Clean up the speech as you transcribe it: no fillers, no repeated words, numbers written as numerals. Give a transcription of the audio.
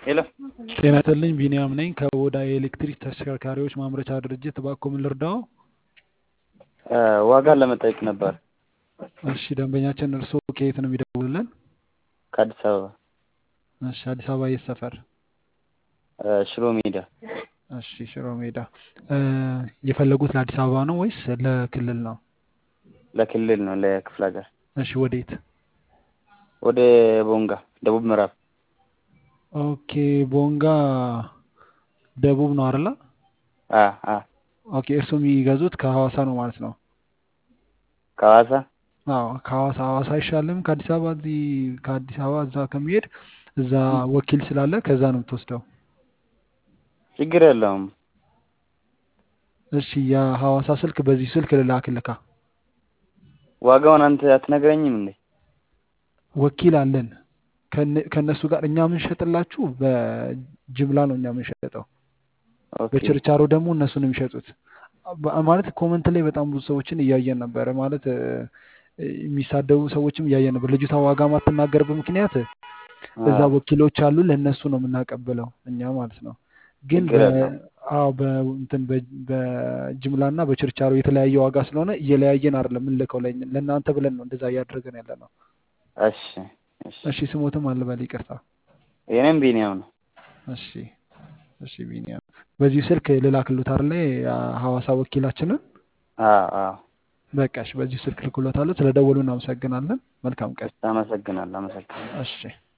ሄሎ ጤና ይስጥልኝ ቢኒያም ነኝ ከኦዳ የኤሌክትሪክ ተሽከርካሪዎች ማምረቻ ድርጅት። እባክዎ ምን ልርዳዎ? ዋጋ ለመጠየቅ ነበር። እሺ ደንበኛችን እርስዎ ከየት ነው የሚደውሉልን? ከአዲስ አበባ እሺ አዲስ አበባ የት ሰፈር? ሽሮ ሜዳ። እሺ ሽሮ ሜዳ። የፈለጉት ለአዲስ አበባ ነው ወይስ ለክልል ነው? ለክልል ነው፣ ለክፍለ ሀገር። እሺ ወዴት? ወደ ቦንጋ ደቡብ ምዕራብ። ኦኬ ቦንጋ ደቡብ ነው አይደለ? አ አ ኦኬ እርስዎ የሚገዙት ከሐዋሳ ነው ማለት ነው? ከሐዋሳ አዎ ሐዋሳ አይሻልም? ከአዲስ አበባ እዚህ ከአዲስ አበባ እዛ ከሚሄድ እዛ ወኪል ስላለ ከዛ ነው የምትወስደው። ችግር የለውም። እሺ የሐዋሳ ስልክ በዚህ ስልክ ልላክልካ። ዋጋውን አንተ አትነግረኝም እንዴ? ወኪል አለን ከነሱ ጋር እኛ የምንሸጥላችሁ በጅምላ ነው እኛ የምንሸጠው። ኦኬ በችርቻሮ ደግሞ እነሱ ነው የሚሸጡት። ማለት ኮመንት ላይ በጣም ብዙ ሰዎችን እያየን ነበረ። ማለት የሚሳደቡ ሰዎችም እያየን ነበር። ልጅቷ ዋጋ ማትናገርበት ምክንያት እዛ ወኪሎች አሉ፣ ለእነሱ ነው የምናቀብለው እኛ ማለት ነው። ግን ችግር የለውም። በጅምላና በችርቻሮ የተለያየ ዋጋ ስለሆነ እየለያየን አይደለም የምንልከው። ለእናንተ ብለን ነው እንደዛ እያደረገን ያለ ነው። እሺ እሺ። እሺ ስሞትም አልበል ይቅርታ። የኔም ቢኒያም ነው። እሺ እሺ ቢኒያም በዚህ ስልክ ልላክሉት አይደለ? ሐዋሳ ወኪላችንን። አዎ አዎ። በቃ እሺ በዚህ ስልክ ልኩሎታለሁ። ስለደወሉ እናመሰግናለን። መልካም ቀን። አመሰግናለሁ። እሺ